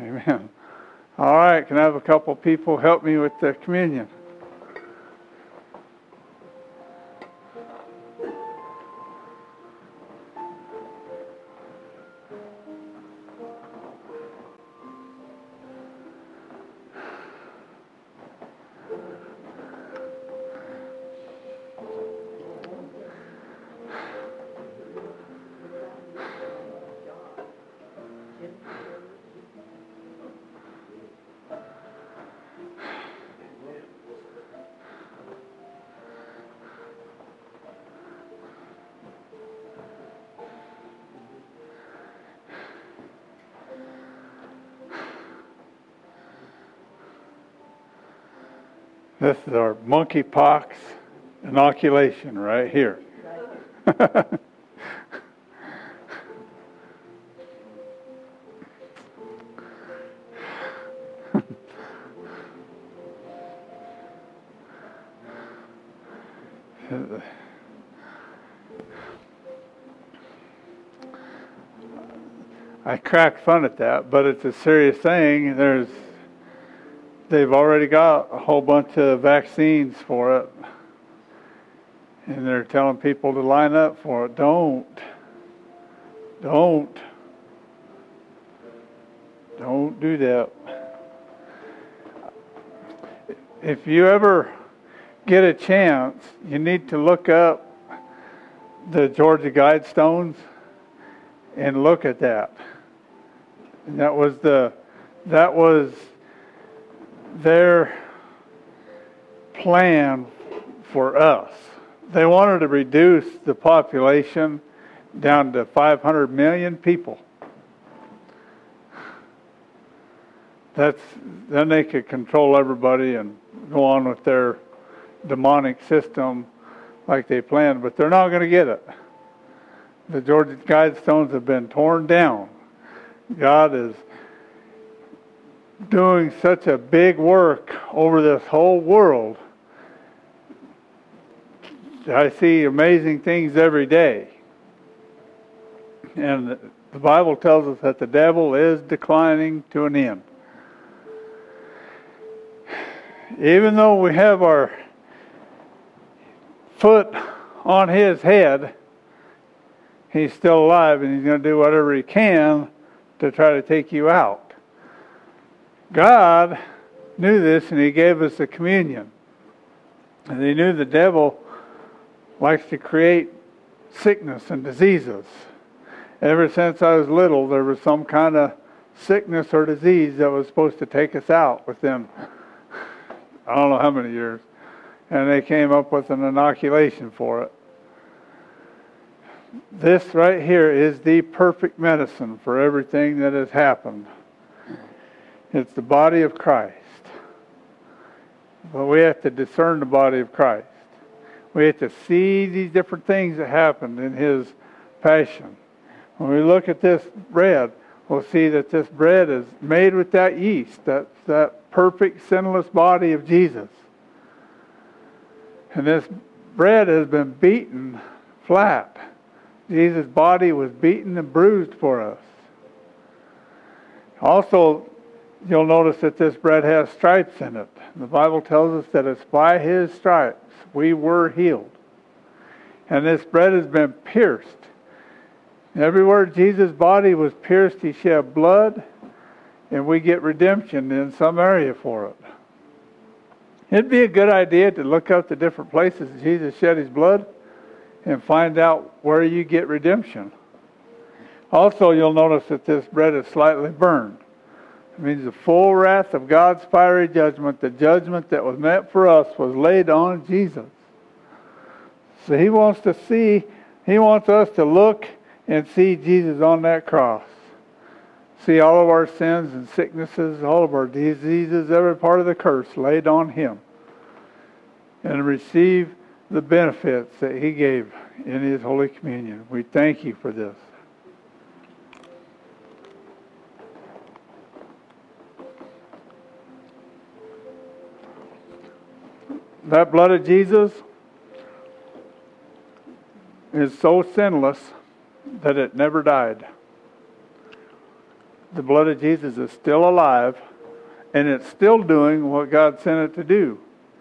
Amen. All right, can I have a couple people help me with the communion? This is our monkeypox inoculation right here. I crack fun at that, but it's a serious thing. They've already got a whole bunch of vaccines for it, and they're telling people to line up for it. Don't do that. If you ever get a chance, you need to look up the Georgia Guidestones and look at that. And that was their plan for us. They wanted to reduce the population down to 500 million people. Then they could control everybody and go on with their demonic system like they planned, but they're not going to get it. The Georgia Guidestones have been torn down. God is doing such a big work over this whole world. I see amazing things every day. And the Bible tells us that the devil is declining to an end. Even though we have our foot on his head, he's still alive, and he's going to do whatever he can to try to take you out. God knew this, and he gave us the communion. And he knew the devil likes to create sickness and diseases. Ever since I was little, there was some kind of sickness or disease that was supposed to take us out within, I don't know how many years. And they came up with an inoculation for it. This right here is the perfect medicine for everything that has happened. It's the body of Christ. But we have to discern the body of Christ. We have to see these different things that happened in his passion. When we look at this bread, we'll see that this bread is made with that yeast. That's that perfect, sinless body of Jesus. And this bread has been beaten flat. Jesus' body was beaten and bruised for us. Also, you'll notice that this bread has stripes in it. The Bible tells us that it's by his stripes we were healed. And this bread has been pierced. Everywhere Jesus' body was pierced, he shed blood, and we get redemption in some area for it. It'd be a good idea to look up the different places Jesus shed his blood and find out where you get redemption. Also, you'll notice that this bread is slightly burned. It means the full wrath of God's fiery judgment, the judgment that was meant for us, was laid on Jesus. So he wants us to look and see Jesus on that cross. See all of our sins and sicknesses, all of our diseases, every part of the curse laid on him. And receive the benefits that he gave in his Holy Communion. We thank you for this. That blood of Jesus is so sinless that it never died. the blood of Jesus is still alive, and it's still doing what God sent it to do.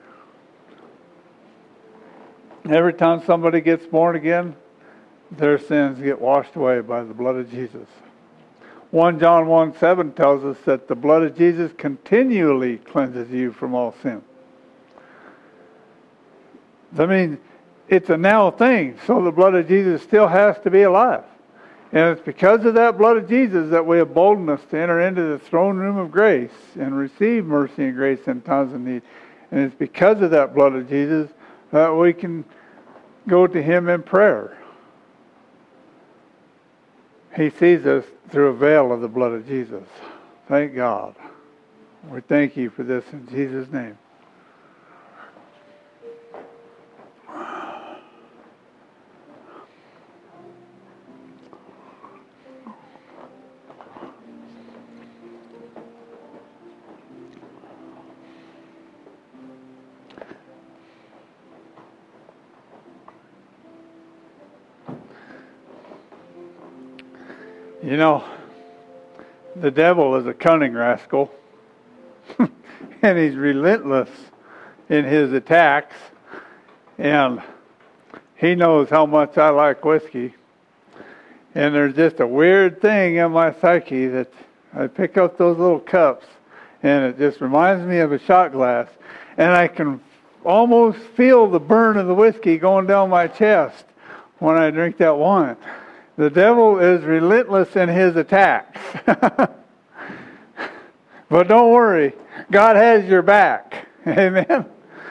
Every time somebody gets born again, their sins get washed away by the blood of Jesus. 1 John 1:7 tells us that the blood of Jesus continually cleanses you from all sin. I mean, it's a now thing, so the blood of Jesus still has to be alive. And it's because of that blood of Jesus that we have boldness to enter into the throne room of grace and receive mercy and grace in times of need. And it's because of that blood of Jesus that we can go to Him in prayer. He sees us through a veil of the blood of Jesus. Thank God. We thank You for this in Jesus' name. You know, the devil is a cunning rascal, and he's relentless in his attacks, and he knows how much I like whiskey. And there's just a weird thing in my psyche that I pick up those little cups, and it just reminds me of a shot glass, and I can almost feel the burn of the whiskey going down my chest when I drink that wine. The devil is relentless in his attacks. But don't worry, God has your back. Amen.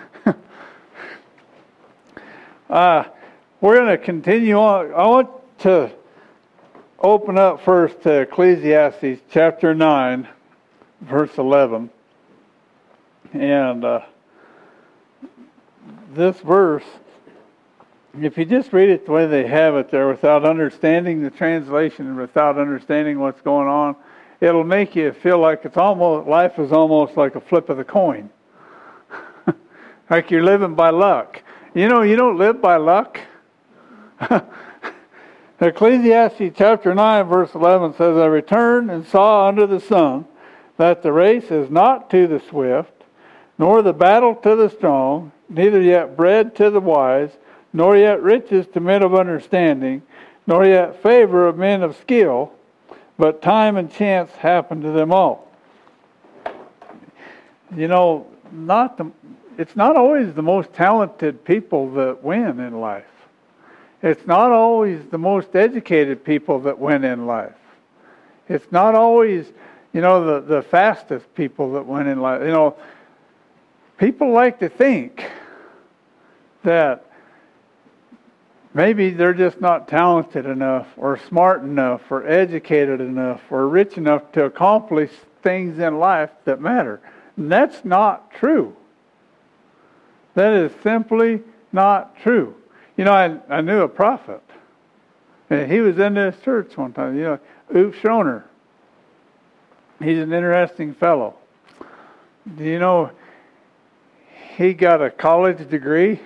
We're going to continue on. I want to open up first to Ecclesiastes chapter 9, verse 11. And this verse, if you just read it the way they have it there without understanding the translation and without understanding what's going on, it'll make you feel like life is almost like a flip of the coin. Like you're living by luck. You know, you don't live by luck. Ecclesiastes chapter 9 verse 11 says, I returned and saw under the sun that the race is not to the swift, nor the battle to the strong, neither yet bread to the wise, nor yet riches to men of understanding, nor yet favor of men of skill, but time and chance happen to them all. You know, it's not always the most talented people that win in life. It's not always the most educated people that win in life. It's not always, the fastest people that win in life. You know, people like to think that maybe they're just not talented enough or smart enough or educated enough or rich enough to accomplish things in life that matter. And that's not true. That is simply not true. You know, I knew a prophet. And he was in this church one time. You know, Oop Schroner. He's an interesting fellow. Do you know he got a college degree?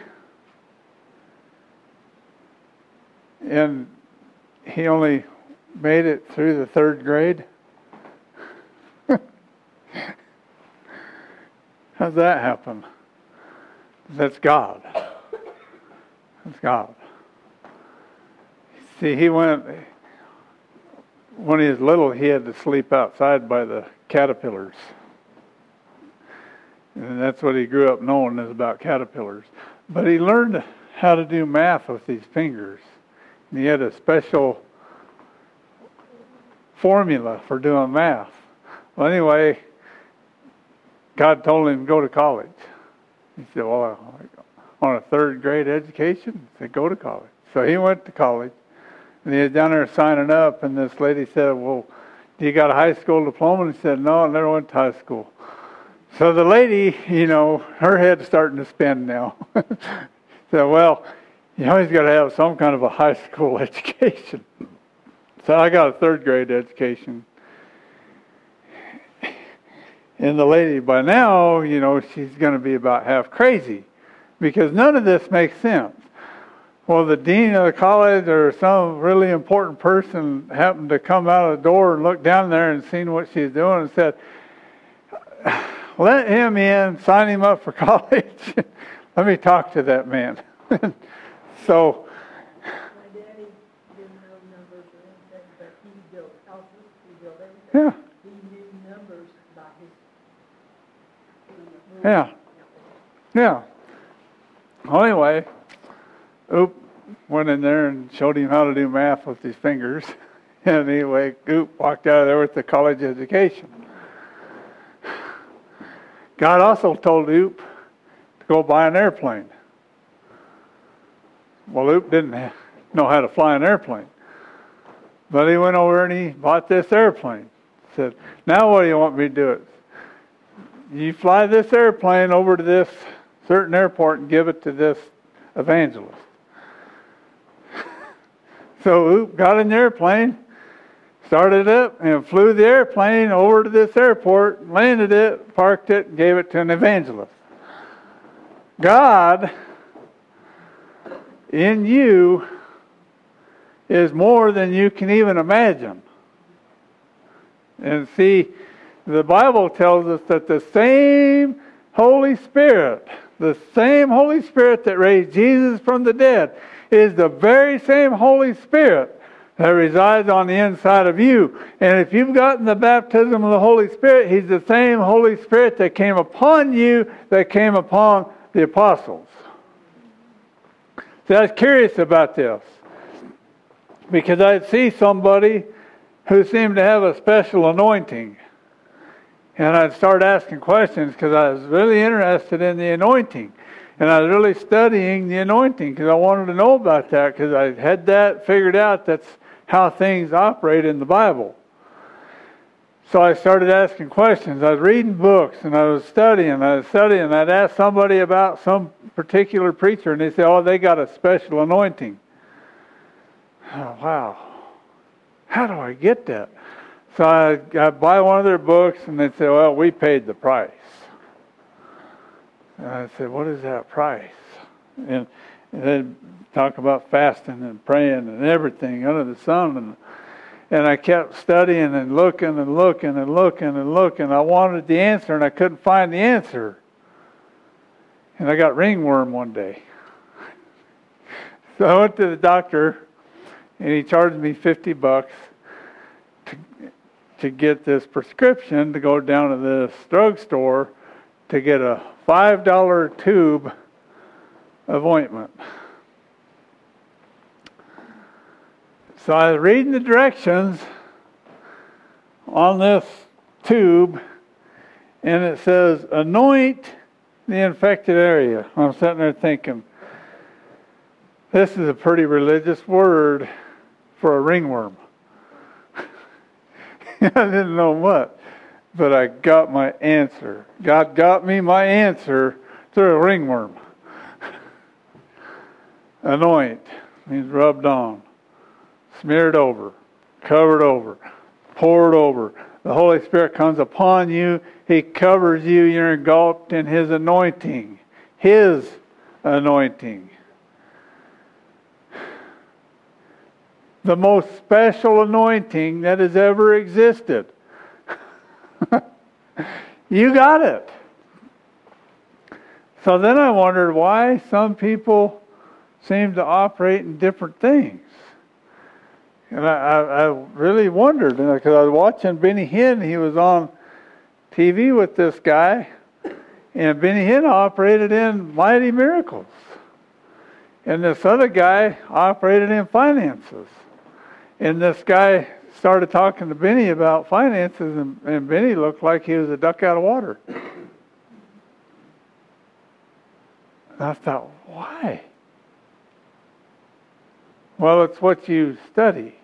And he only made it through the 3rd grade? How's that happen? That's God. That's God. See, when he was little, he had to sleep outside by the caterpillars. And that's what he grew up knowing is about caterpillars. But he learned how to do math with these fingers. And he had a special formula for doing math. Well, anyway, God told him to go to college. He said, well, on a 3rd grade education? He said, go to college. So he went to college. And he was down there signing up, and this lady said, well, do you got a high school diploma? And he said, no, I never went to high school. So the lady, her head's starting to spin now. So, well, you always got to have some kind of a high school education. So I got a 3rd grade education. And the lady, by now, she's going to be about half crazy. Because none of this makes sense. Well, the dean of the college or some really important person happened to come out of the door and look down there and seen what she's doing and said, let him in, sign him up for college. Let me talk to that man. So, my daddy didn't know numbers or anything, but he built houses, he built everything. yeah, He knew numbers by his. yeah, yeah. Well, anyway, Oop went in there and showed him how to do math with his fingers. And anyway, Oop walked out of there with the college education. God also told Oop to go buy an airplane. Well, Oop didn't know how to fly an airplane. But he went over and he bought this airplane. Said, now what do you want me to do? You fly this airplane over to this certain airport and give it to this evangelist. So Oop got in the airplane, started up, and flew the airplane over to this airport, landed it, parked it, and gave it to an evangelist. God in you is more than you can even imagine. And see, the Bible tells us that the same Holy Spirit that raised Jesus from the dead, is the very same Holy Spirit that resides on the inside of you. And if you've gotten the baptism of the Holy Spirit, He's the same Holy Spirit that came upon you, that came upon the apostles. So I was curious about this, because I'd see somebody who seemed to have a special anointing. And I'd start asking questions because I was really interested in the anointing. And I was really studying the anointing because I wanted to know about that, because I had that figured out. That's how things operate in the Bible. So I started asking questions. I was reading books and I was studying. I'd ask somebody about some particular preacher and they say, oh, they got a special anointing. Oh, wow. How do I get that? So I'd buy one of their books and they'd say, well, we paid the price. And I said, what is that price? And they'd talk about fasting and praying and everything under the sun. And I kept studying and looking and looking and looking and looking. I wanted the answer and I couldn't find the answer. And I got ringworm one day. So I went to the doctor and he charged me $50 to get this prescription to go down to this drugstore to get a $5 tube of ointment. So I was reading the directions on this tube, and it says, anoint the infected area. I'm sitting there thinking, this is a pretty religious word for a ringworm. I didn't know what, but I got my answer. God got me my answer through a ringworm. Anoint means rubbed on, smeared over, covered over, poured over. The Holy Spirit comes upon you. He covers you. You're engulfed in His anointing. His anointing. The most special anointing that has ever existed. You got it. So then I wondered why some people seem to operate in different things. And I really wondered, because I was watching Benny Hinn. He was on TV with this guy, and Benny Hinn operated in mighty miracles. And this other guy operated in finances. And this guy started talking to Benny about finances, and Benny looked like he was a duck out of water. And I thought, why? Well, it's what you study.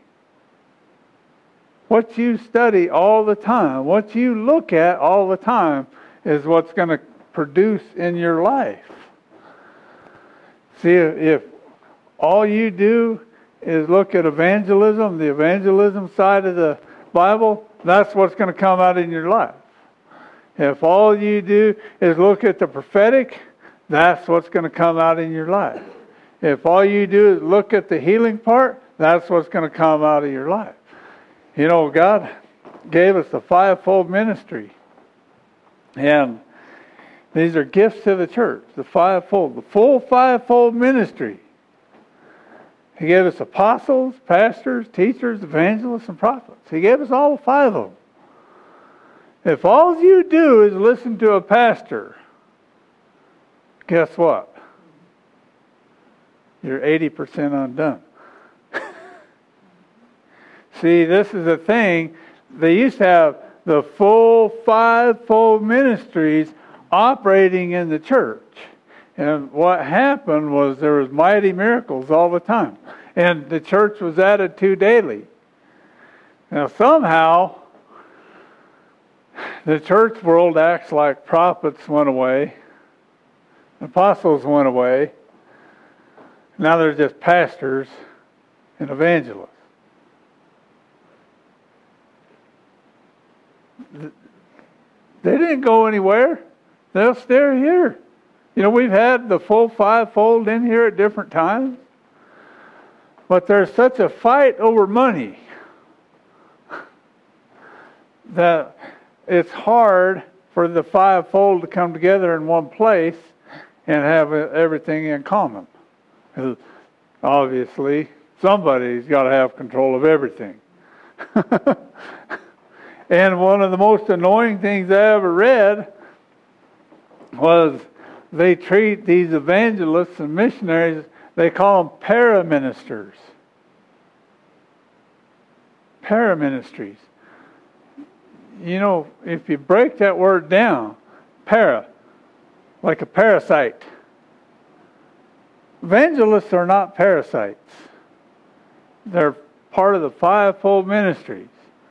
What you study all the time, what you look at all the time is what's going to produce in your life. See, if all you do is look at evangelism, the evangelism side of the Bible, that's what's going to come out in your life. If all you do is look at the prophetic, that's what's going to come out in your life. If all you do is look at the healing part, that's what's going to come out of your life. You know, God gave us the fivefold ministry. And these are gifts to the church, the fivefold, the full fivefold ministry. He gave us apostles, pastors, teachers, evangelists, and prophets. He gave us all five of them. If all you do is listen to a pastor, guess what? You're 80% undone. See, this is a thing. They used to have the full fivefold ministries operating in the church. And what happened was there was mighty miracles all the time. And the church was added to daily. Now somehow, the church world acts like prophets went away, apostles went away. Now they're just pastors and evangelists. They didn't go anywhere. They'll stay here. You know, we've had the full fivefold in here at different times. But there's such a fight over money that it's hard for the fivefold to come together in one place and have everything in common. Obviously, somebody's got to have control of everything. And one of the most annoying things I ever read was they treat these evangelists and missionaries, they call them paraministers. Paraministries. You know, if you break that word down, para, like a parasite. Evangelists are not parasites. They're part of the fivefold ministries.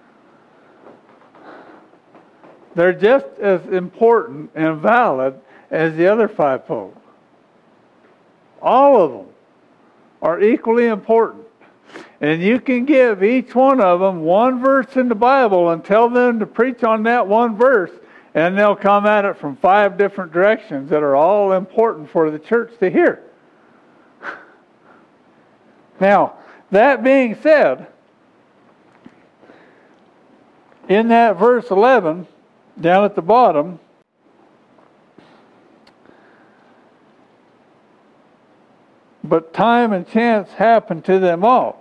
They're just as important and valid as the other fivefold. All of them are equally important. And you can give each one of them one verse in the Bible and tell them to preach on that one verse, and they'll come at it from 5 different directions that are all important for the church to hear. Now, that being said, in that verse 11, down at the bottom, but time and chance happen to them all.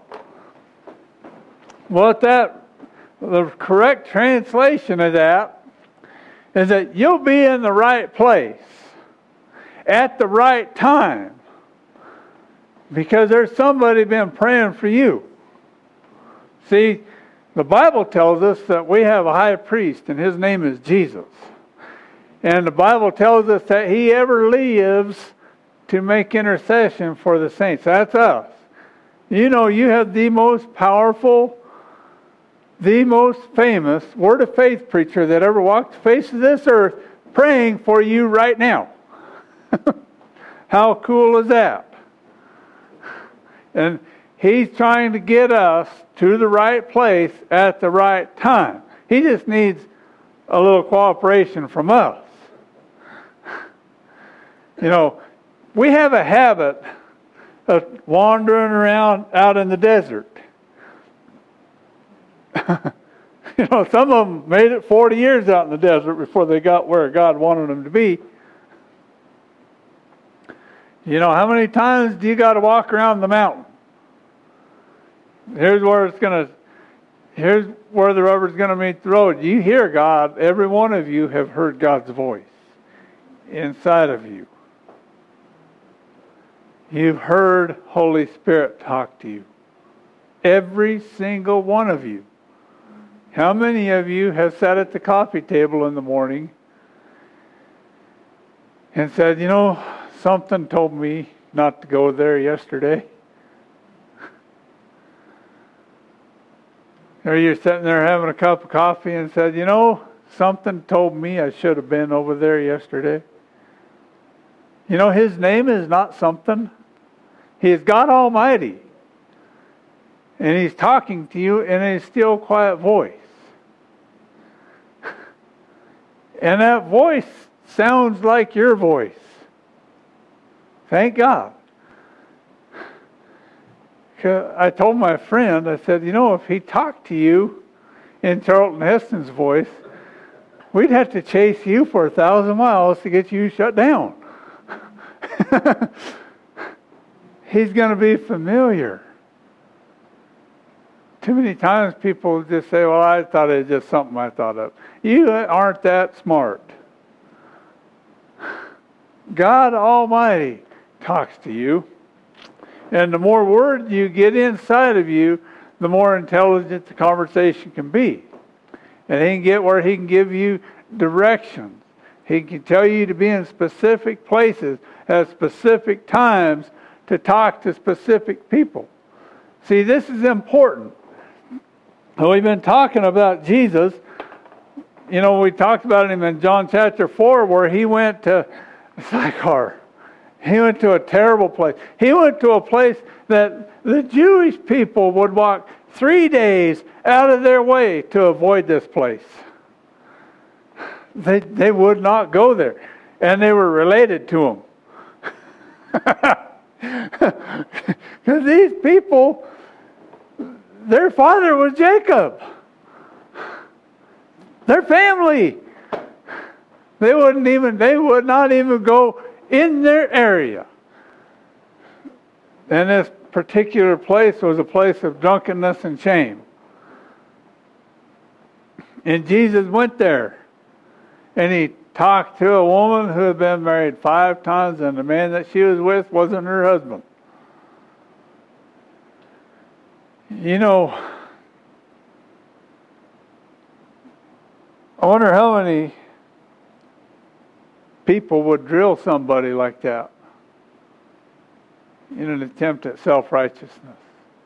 Well, the correct translation of that is that you'll be in the right place at the right time because there's somebody been praying for you. See, the Bible tells us that we have a high priest, and his name is Jesus. And the Bible tells us that he ever lives to make intercession for the saints. That's us. You know, you have the most powerful, the most famous Word of Faith preacher that ever walked the face of this earth praying for you right now. How cool is that? And he's trying to get us to the right place at the right time. He just needs a little cooperation from us. You know, we have a habit of wandering around out in the desert. You know, some of them made it 40 years out in the desert before they got where God wanted them to be. You know, how many times do you got to walk around the mountain? Here's where the rubber's going to meet the road. You hear God. Every one of you have heard God's voice inside of you. You've heard Holy Spirit talk to you. Every single one of you. How many of you have sat at the coffee table in the morning and said, you know, something told me not to go there yesterday? Or you're sitting there having a cup of coffee and said, you know, something told me I should have been over there yesterday. You know, his name is not something. He is God Almighty. And he's talking to you in a still, quiet voice. And that voice sounds like your voice. Thank God. I told my friend, I said, if he talked to you in Charlton Heston's voice, we'd have to chase you for 1,000 miles to get you shut down. He's going to be familiar. Too many times people just say, well, I thought it was just something I thought of. You aren't that smart. God Almighty talks to you. And the more words you get inside of you, the more intelligent the conversation can be. And he can get where he can give you directions. He can tell you to be in specific places at specific times to talk to specific people. See, this is important. We've been talking about Jesus. We talked about him in John chapter 4 where he went to Sychar. He went to a terrible place. He went to a place that the Jewish people would walk 3 days out of their way to avoid this place. They would not go there. And they were related to him. Because these people, their father was Jacob. Their family. They would not even go in their area. And this particular place was a place of drunkenness and shame. And Jesus went there. And he talked to a woman who had been married 5 times, and the man that she was with wasn't her husband. I wonder how many people would drill somebody like that in an attempt at self-righteousness.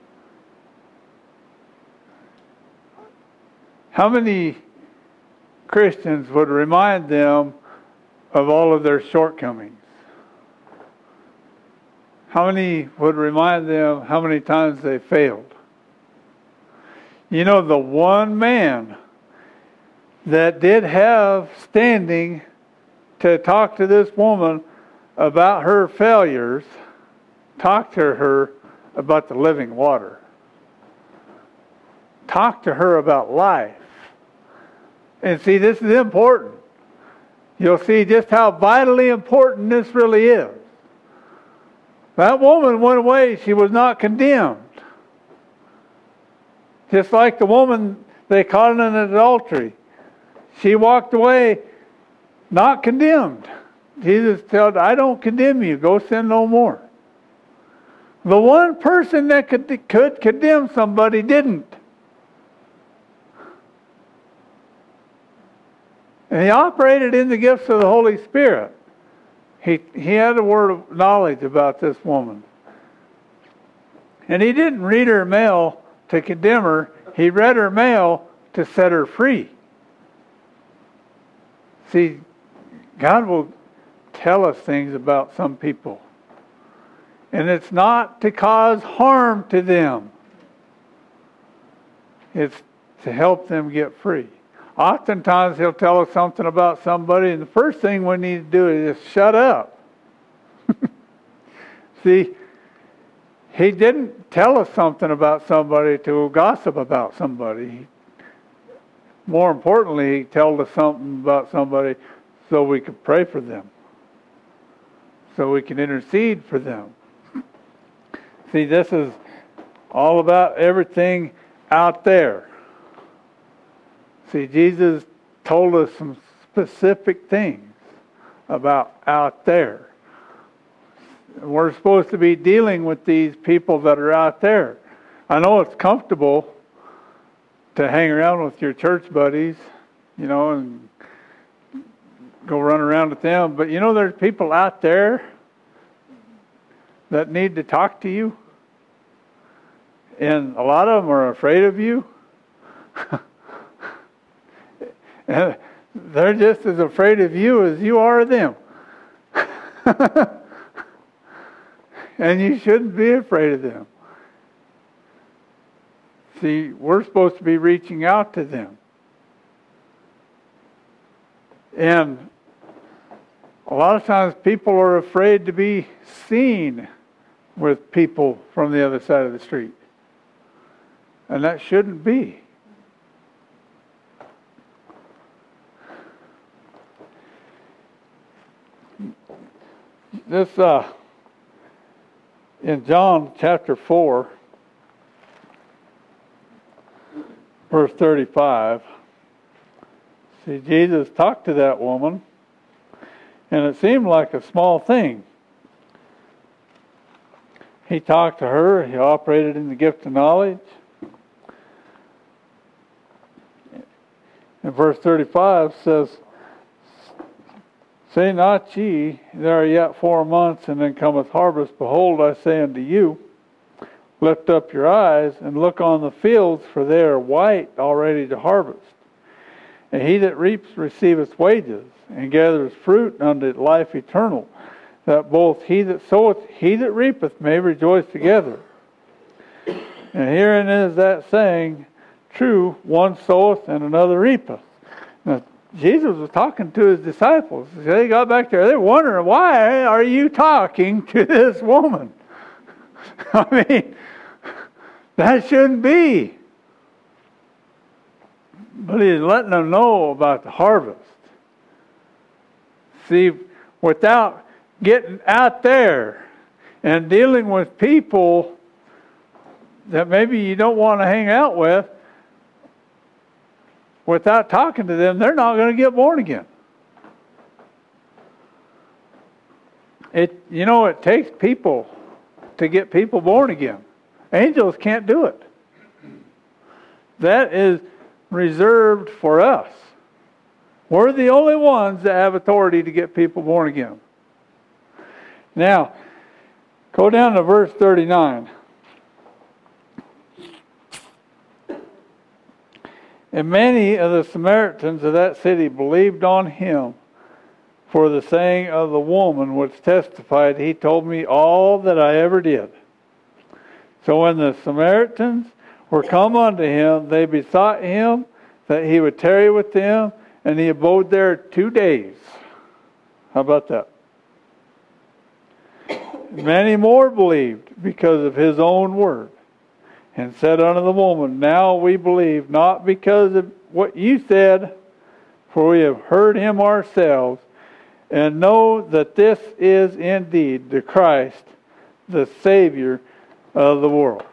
How many Christians would remind them of all of their shortcomings? How many would remind them how many times they failed? The one man that did have standing to talk to this woman about her failures, talk to her about the living water. Talk to her about life. And see, this is important. You'll see just how vitally important this really is. That woman went away. She was not condemned. Just like the woman they caught in adultery. She walked away not condemned. Jesus said, I don't condemn you. Go sin no more. The one person that could condemn somebody didn't. And he operated in the gifts of the Holy Spirit. He had a word of knowledge about this woman. And he didn't read her mail to condemn her. He read her mail to set her free. See, God will tell us things about some people. And it's not to cause harm to them. It's to help them get free. Oftentimes he'll tell us something about somebody, and the first thing we need to do is just shut up. See, he didn't tell us something about somebody to gossip about somebody. More importantly, he told us something about somebody so we could pray for them. So we can intercede for them. See, this is all about everything out there. See, Jesus told us some specific things about out there. We're supposed to be dealing with these people that are out there. I know it's comfortable to hang around with your church buddies, and go run around with them. But there's people out there that need to talk to you. And a lot of them are afraid of you. And they're just as afraid of you as you are of them. And you shouldn't be afraid of them. See, we're supposed to be reaching out to them. And a lot of times people are afraid to be seen with people from the other side of the street. And that shouldn't be. This, in John chapter 4, verse 35, see, Jesus talked to that woman, and it seemed like a small thing. He talked to her. He operated in the gift of knowledge. And verse 35 says, "Say not ye, there are yet 4 months, and then cometh harvest. Behold, I say unto you, lift up your eyes, and look on the fields, for they are white already to harvest. And he that reaps receiveth wages, and gathereth fruit unto life eternal, that both he that soweth, he that reapeth may rejoice together. And herein is that saying, true, one soweth and another reapeth." Now, Jesus was talking to his disciples. They got back there. They're wondering, why are you talking to this woman? I mean, that shouldn't be. But he's letting them know about the harvest. See, without getting out there and dealing with people that maybe you don't want to hang out with, without talking to them, they're not going to get born again. It takes people to get people born again. Angels can't do it. That is reserved for us. We're the only ones that have authority to get people born again. Now, go down to verse 39. And many of the Samaritans of that city believed on him for the saying of the woman which testified, "He told me all that I ever did." So when the Samaritans were come unto him, they besought him that he would tarry with them, and he abode there 2 days. How about that? Many more believed because of his own word, and said unto the woman, "Now we believe, not because of what you said, for we have heard him ourselves, and know that this is indeed the Christ, the Savior of the world."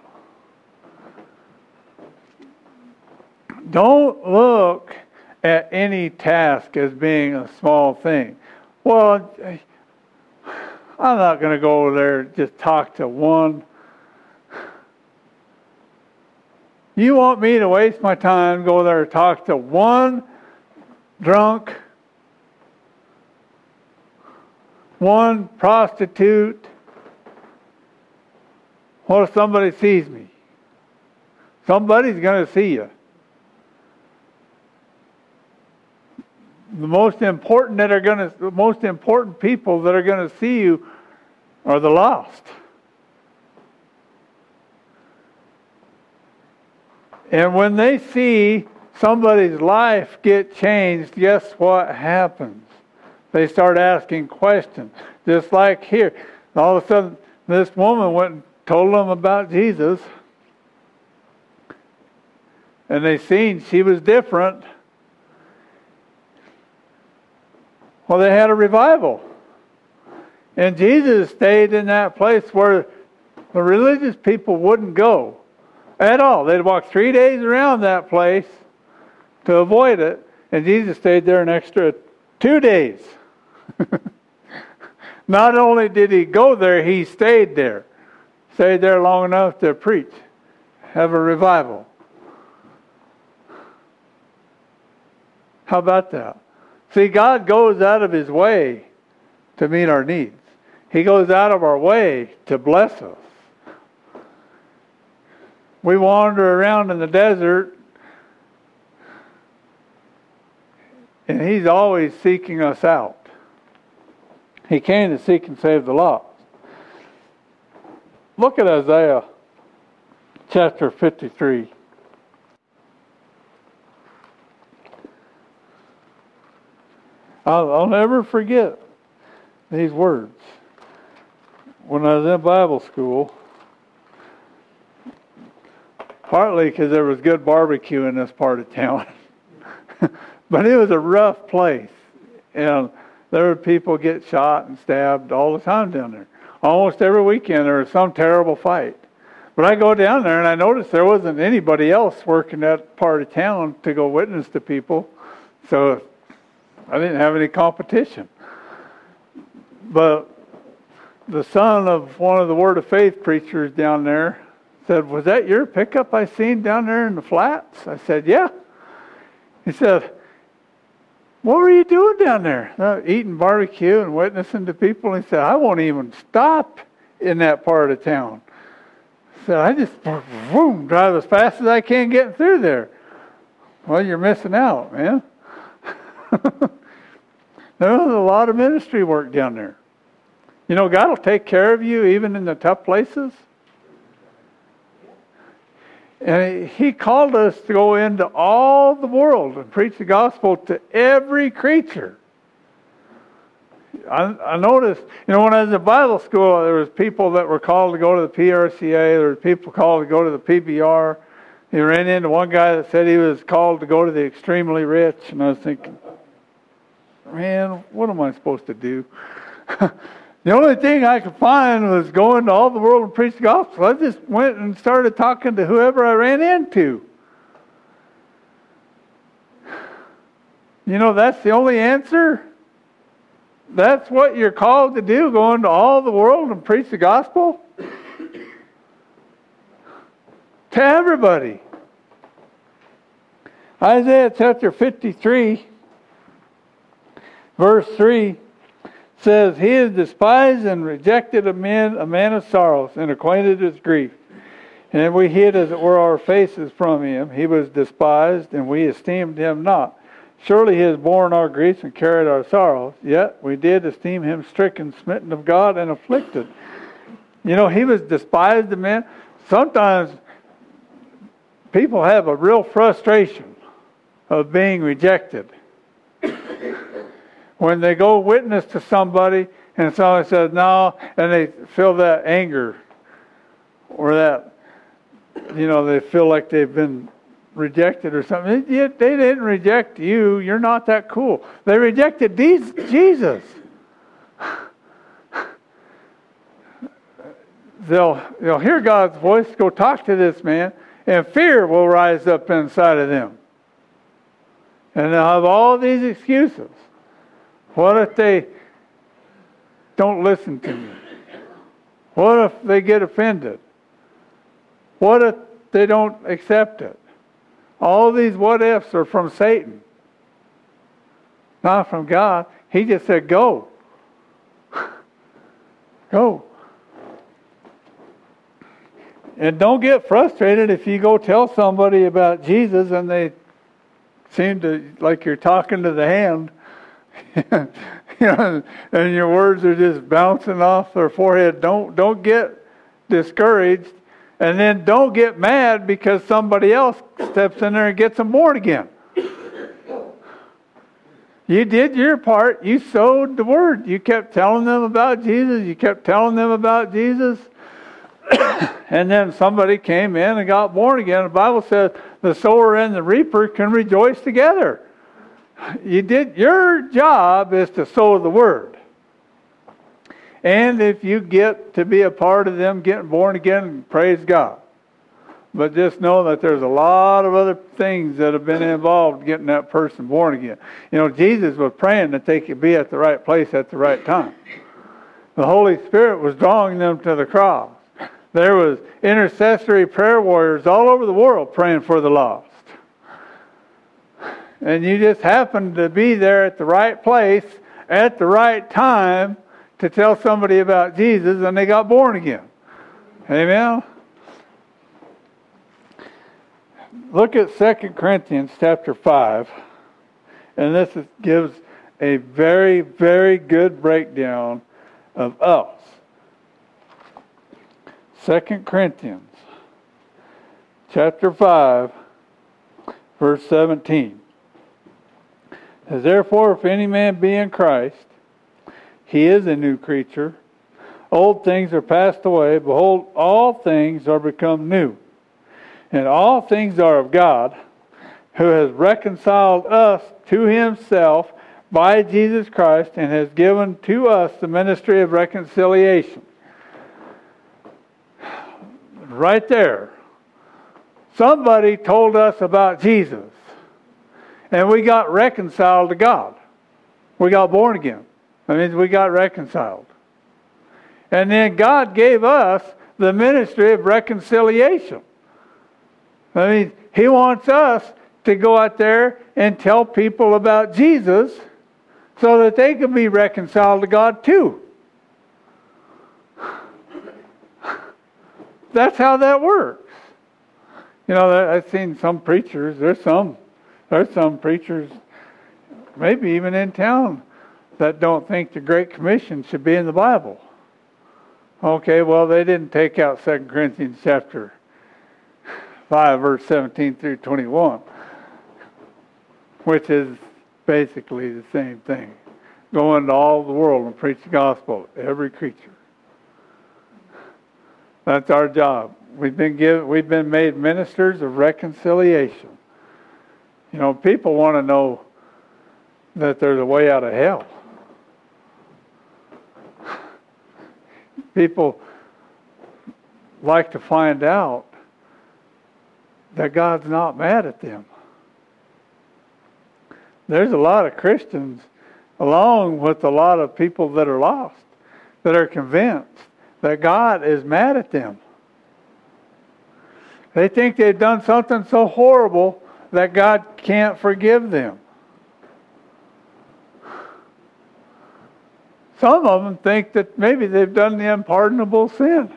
Don't look at any task as being a small thing. Well, I'm not going to go over there and just talk to one. You want me to waste my time, go there and talk to one drunk, one prostitute? What if somebody sees me? Somebody's going to see you. The most important people that are going to see you are the lost. And when they see somebody's life get changed, guess what happens? They start asking questions. Just like here. All of a sudden, this woman went and told them about Jesus. And they seen she was different. Well, they had a revival. And Jesus stayed in that place where the religious people wouldn't go at all. They'd walk 3 days around that place to avoid it. And Jesus stayed there an extra 2 days. Not only did he go there, he stayed there. Stayed there long enough to preach. Have a revival. How about that? See, God goes out of his way to meet our needs. He goes out of our way to bless us. We wander around in the desert, and he's always seeking us out. He came to seek and save the lost. Look at Isaiah chapter 53. I'll never forget these words. when I was in Bible school, partly because there was good barbecue in this part of town, but it was a rough place. And there were people get shot and stabbed all the time down there. Almost every weekend there was some terrible fight. But I go down there and I noticed there wasn't anybody else working that part of town to go witness to people. So I didn't have any competition. But the son of one of the Word of Faith preachers down there said, "Was that your pickup I seen down there in the flats?" I said, "Yeah." He said, "What were you doing down there?" "Eating barbecue and witnessing to people." He said, "I won't even stop in that part of town." I said, "I just drive as fast as I can getting through there." "Well, you're missing out, man." There was a lot of ministry work down there. You know, God will take care of you even in the tough places. And He called us to go into all the world and preach the gospel to every creature. I noticed, you know, when I was in Bible school, there was people that were called to go to the PRCA. There were people called to go to the PBR. He ran into one guy that said he was called to go to the extremely rich. And I was thinking, man, what am I supposed to do? The only thing I could find was going to all the world and preach the gospel. I just went and started talking to whoever I ran into. You know, that's the only answer. That's what you're called to do, go into all the world and preach the gospel? To everybody. Isaiah chapter 53, verse 3 says, "He is despised and rejected of men, a man of sorrows, and acquainted with grief. And we hid, as it were, our faces from him. He was despised, and we esteemed him not. Surely He has borne our griefs and carried our sorrows. Yet we did esteem Him stricken, smitten of God, and afflicted." You know, He was despised of men. Sometimes people have a real frustration of being rejected. When they go witness to somebody and somebody says no, and they feel that anger or that, you know, they feel like they've been rejected or something. They didn't reject you. You're not that cool. They rejected Jesus. They'll hear God's voice, go talk to this man, and fear will rise up inside of them. And they'll have all these excuses. What if they don't listen to me? What if they get offended? What if they don't accept it? All these what ifs are from Satan, not from God. He just said, go. Go. And don't get frustrated if you go tell somebody about Jesus and they seem to, like you're talking to the hand, you know, and your words are just bouncing off their forehead. Don't get discouraged. And then don't get mad because somebody else steps in there and gets them born again. You did your part. You sowed the word. You kept telling them about Jesus. You kept telling them about Jesus. And then somebody came in and got born again. The Bible says the sower and the reaper can rejoice together. You did your job is to sow the word. And if you get to be a part of them getting born again, praise God. But just know that there's a lot of other things that have been involved getting that person born again. You know, Jesus was praying that they could be at the right place at the right time. The Holy Spirit was drawing them to the cross. There was intercessory prayer warriors all over the world praying for the lost. And you just happened to be there at the right place at the right time to tell somebody about Jesus, and they got born again. Amen? Look at 2 Corinthians chapter 5. And this gives a very, very good breakdown of us. 2 Corinthians chapter 5, verse 17. It says, "Therefore, if any man be in Christ, he is a new creature. old things are passed away. Behold, all things are become new. And all things are of God, who has reconciled us to himself by Jesus Christ and has given to us the ministry of reconciliation. Right there. Somebody told us about Jesus. And we got reconciled to God. We got born again. That means we got reconciled. And then God gave us the ministry of reconciliation. That means He wants us to go out there and tell people about Jesus so that they can be reconciled to God too. That's how that works. You know, I've seen some preachers, there's some preachers, maybe even in town, that don't think the Great Commission should be in the Bible. Okay, well, they didn't take out 2 Corinthians chapter 5, verse 17 through 21, which is basically the same thing. Go into all the world and preach the gospel to every creature. That's our job. We've been made ministers of reconciliation. You know, people want to know that there's a way out of hell. People like to find out that God's not mad at them. There's a lot of Christians, along with a lot of people that are lost, that are convinced that God is mad at them. They think they've done something so horrible that God can't forgive them. Some of them think that maybe they've done the unpardonable sin.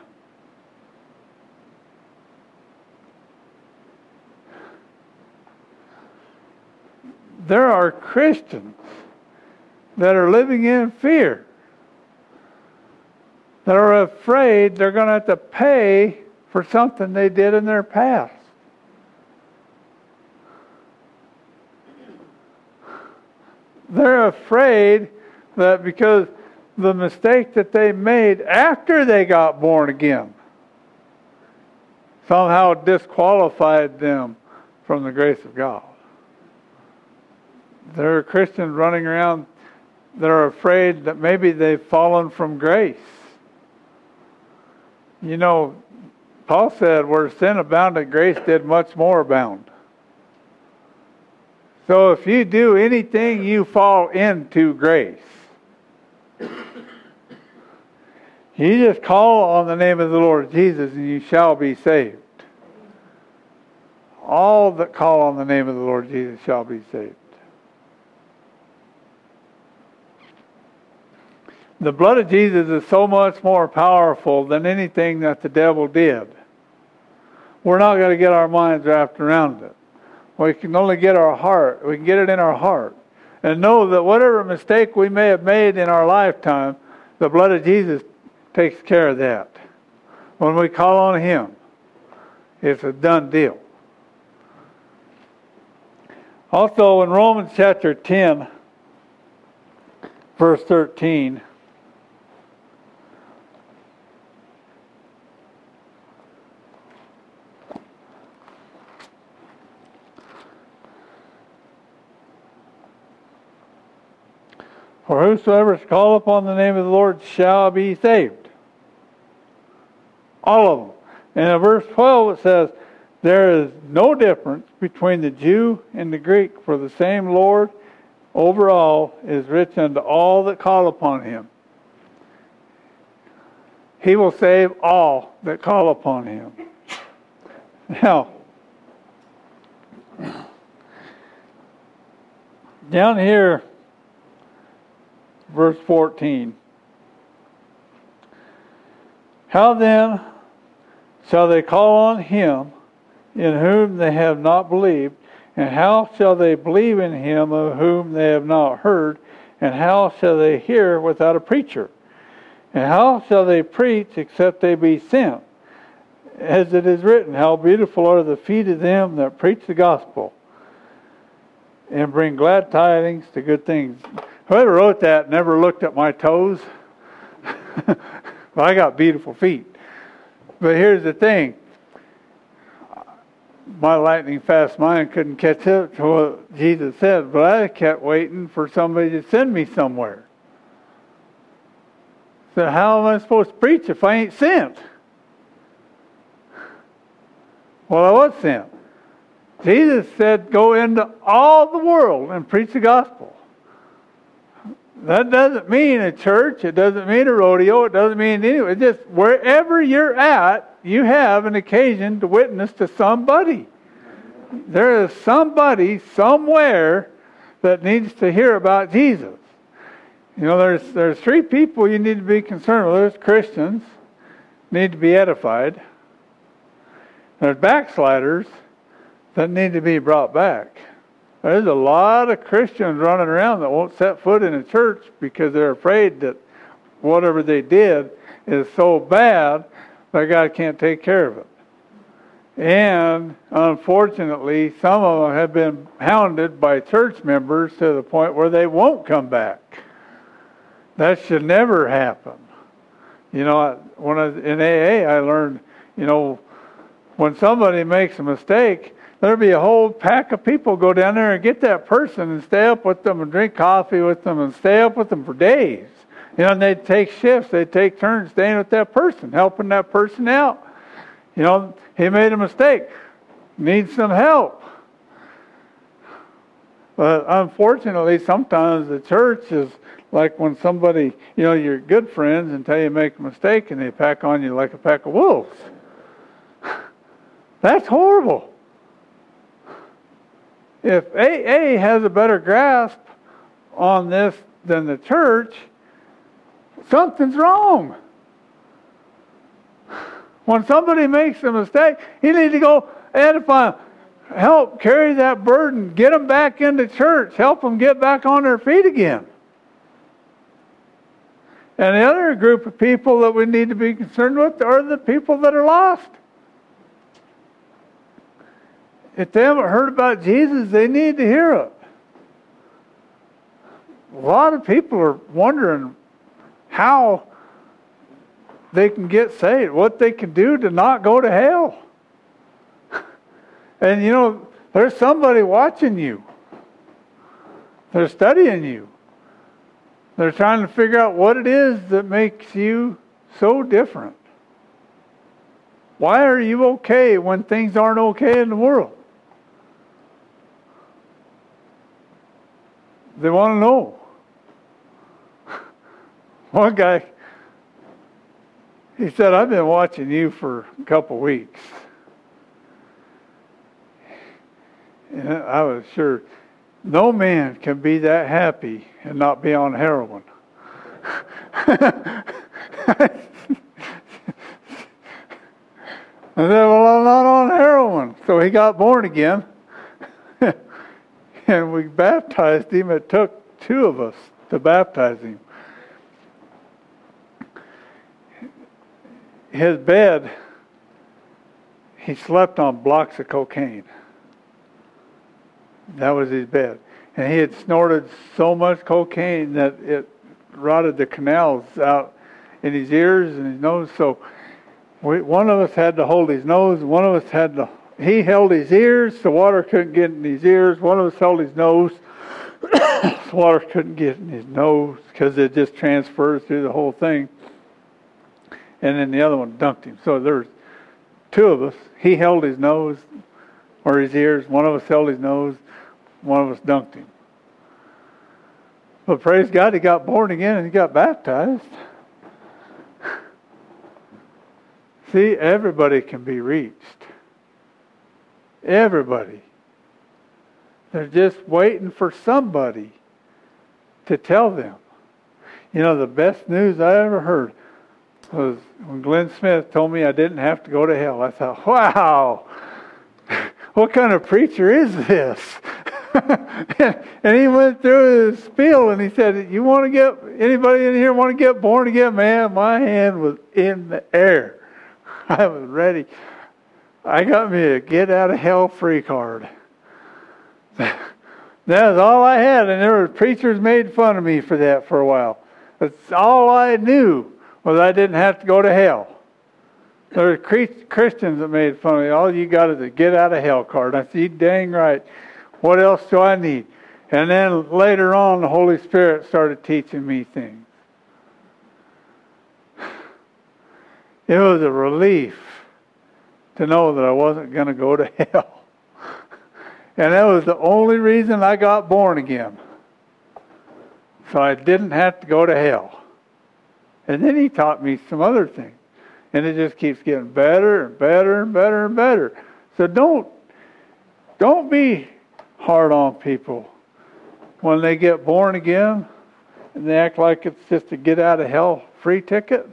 There are Christians that are living in fear, that are afraid they're going to have to pay for something they did in their past. They're afraid that because the mistake that they made after they got born again somehow disqualified them from the grace of God. There are Christians running around that are afraid that maybe they've fallen from grace. You know, Paul said, where sin abounded, grace did much more abound. So if you do anything, you fall into grace. You just call on the name of the Lord Jesus and you shall be saved. All that call on the name of the Lord Jesus shall be saved. The blood of Jesus is so much more powerful than anything that the devil did. We're not going to get our minds wrapped around it. We can only get our heart. We can get it in our heart. And know that whatever mistake we may have made in our lifetime, the blood of Jesus takes care of that. When we call on Him, it's a done deal. Also in Romans chapter 10, verse 13, for whosoever is called upon the name of the Lord shall be saved. All of them. And in verse 12 it says, there is no difference between the Jew and the Greek, for the same Lord over all is rich unto all that call upon Him. He will save all that call upon Him. Now, down here, verse 14. How then shall they call on Him in whom they have not believed? And how shall they believe in Him of whom they have not heard? And how shall they hear without a preacher? And how shall they preach except they be sent? As it is written, how beautiful are the feet of them that preach the gospel and bring glad tidings to good things. Whoever wrote that never looked at my toes. Well, I got beautiful feet. But here's the thing. My lightning fast mind couldn't catch up to what Jesus said, but I kept waiting for somebody to send me somewhere. So how am I supposed to preach if I ain't sent? Well, I was sent. Jesus said, go into all the world and preach the gospel. That doesn't mean a church. It doesn't mean a rodeo. It doesn't mean anywhere. It's just wherever you're at, you have an occasion to witness to somebody. There is somebody somewhere that needs to hear about Jesus. You know, there's three people you need to be concerned with. There's Christians, need to be edified. There's backsliders that need to be brought back. There's a lot of Christians running around that won't set foot in a church because they're afraid that whatever they did is so bad that God can't take care of it. And unfortunately, some of them have been hounded by church members to the point where they won't come back. That should never happen. You know, when I was in AA, I learned, you know, when somebody makes a mistake, there'll be a whole pack of people go down there and get that person and stay up with them and drink coffee with them and stay up with them for days. You know, and they'd take shifts, they'd take turns staying with that person, helping that person out. You know, he made a mistake, needs some help. But unfortunately, sometimes the church is like when somebody, you know, you're good friends until you make a mistake and they pack on you like a pack of wolves. That's horrible. If AA has a better grasp on this than the church, something's wrong. When somebody makes a mistake, you need to go edify them. Help carry that burden. Get them back into church. Help them get back on their feet again. And the other group of people that we need to be concerned with are the people that are lost. If they haven't heard about Jesus, they need to hear it. A lot of people are wondering how they can get saved, what they can do to not go to hell. And you know, there's somebody watching you. They're studying you. They're trying to figure out what it is that makes you so different. Why are you okay when things aren't okay in the world? They want to know. One guy, he said, I've been watching you for a couple weeks. And I was sure, no man can be that happy and not be on heroin. I said, well, I'm not on heroin. So he got born again. And we baptized him. It took 2 of us to baptize him. His bed, he slept on blocks of cocaine. That was his bed. And he had snorted so much cocaine that it rotted the canals out in his ears and his nose. So one of us had to hold his nose. One of us had to... He held his ears, the water couldn't get in his ears. One of us held his nose. The water couldn't get in his nose because it just transfers through the whole thing. And then the other one dunked him. So there's 2 of us. He held his nose or his ears. One of us held his nose. One of us dunked him. But praise God, he got born again and he got baptized. See, everybody can be reached. Everybody. They're just waiting for somebody to tell them. You know, the best news I ever heard was when Glenn Smith told me I didn't have to go to hell. I thought, wow, what kind of preacher is this? And he went through his spiel and he said, you want to get, anybody in here want to get born again? Man, my hand was in the air. I was ready. I got me a get out of hell free card. That was all I had, and there were preachers made fun of me for that for a while. That's all I knew was I didn't have to go to hell. There were Christians that made fun of me. All you got is a get out of hell card. I said, you dang right. What else do I need? And then later on, the Holy Spirit started teaching me things. It was a relief to know that I wasn't going to go to hell. And that was the only reason I got born again. So I didn't have to go to hell. And then he taught me some other things. And it just keeps getting better and better and better and better. So don't be hard on people when they get born again and they act like it's just a get out of hell free ticket.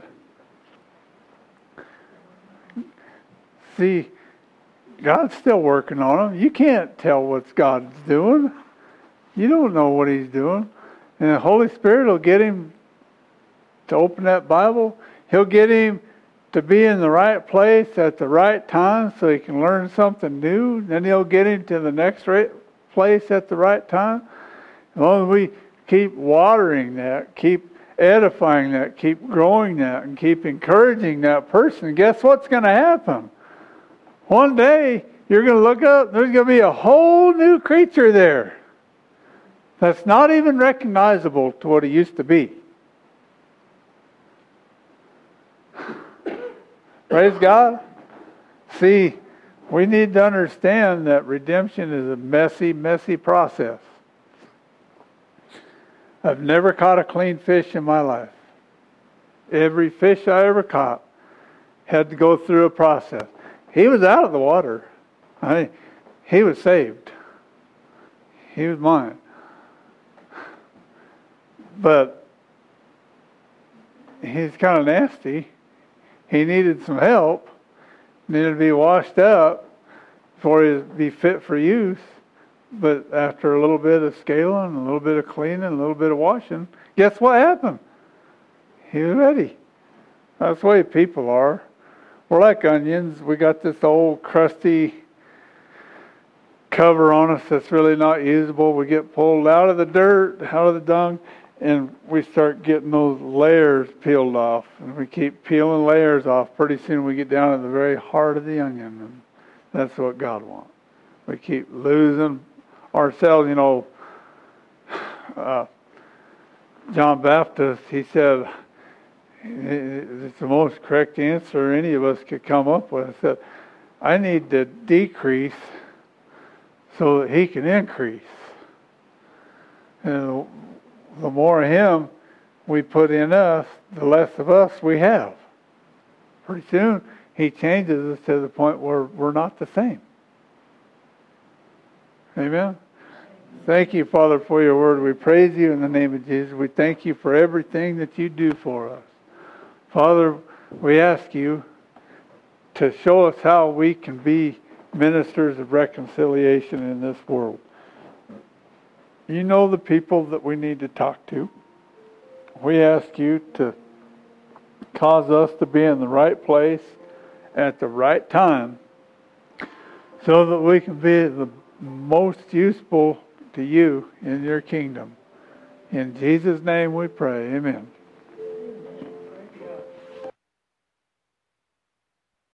See, God's still working on them. You can't tell what God's doing. You don't know what He's doing. And the Holy Spirit will get him to open that Bible. He'll get him to be in the right place at the right time so he can learn something new. Then He'll get him to the next place at the right time. As long as we keep watering that, keep edifying that, keep growing that, and keep encouraging that person, guess what's going to happen? One day, you're going to look up, there's going to be a whole new creature there that's not even recognizable to what he used to be. Praise God. See, we need to understand that redemption is a messy, messy process. I've never caught a clean fish in my life. Every fish I ever caught had to go through a process. He was out of the water. He was saved. He was mine. But he's kind of nasty. He needed some help. Needed to be washed up before he'd be fit for use. But after a little bit of scaling, a little bit of cleaning, a little bit of washing, guess what happened? He was ready. That's the way people are. We're like onions. We got this old crusty cover on us that's really not usable. We get pulled out of the dirt, out of the dung, and we start getting those layers peeled off. And we keep peeling layers off. Pretty soon we get down to the very heart of the onion. And that's what God wants. We keep losing ourselves. You know, John Baptist, he said, it's the most correct answer any of us could come up with. I said, I need to decrease so that He can increase. And the more of Him we put in us, the less of us we have. Pretty soon, He changes us to the point where we're not the same. Amen? Thank you, Father, for your word. We praise you in the name of Jesus. We thank you for everything that you do for us. Father, we ask you to show us how we can be ministers of reconciliation in this world. You know the people that we need to talk to. We ask you to cause us to be in the right place at the right time so that we can be the most useful to you in your kingdom. In Jesus' name we pray. Amen.